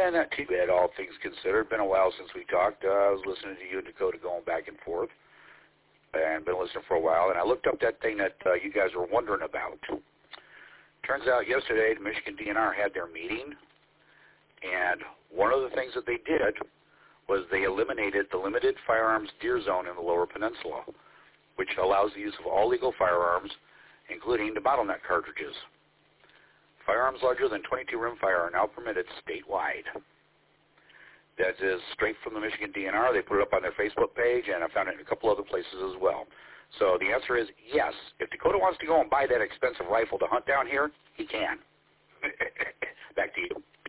not too bad, all things considered. Been a while since we talked. I was listening to you and Dakota going back and forth, and been listening for a while, and I looked up that thing that you guys were wondering about. Turns out yesterday the Michigan DNR had their meeting, and one of the things that they did was they eliminated the limited firearms deer zone in the Lower Peninsula, which allows the use of all legal firearms, including the bottleneck cartridges. Firearms larger than 22 rimfire are now permitted statewide. That is straight from the Michigan DNR. They put it up on their Facebook page, and I found it in a couple other places as well. So the answer is yes. If Dakota wants to go and buy that expensive rifle to hunt down here, he can. Back to you.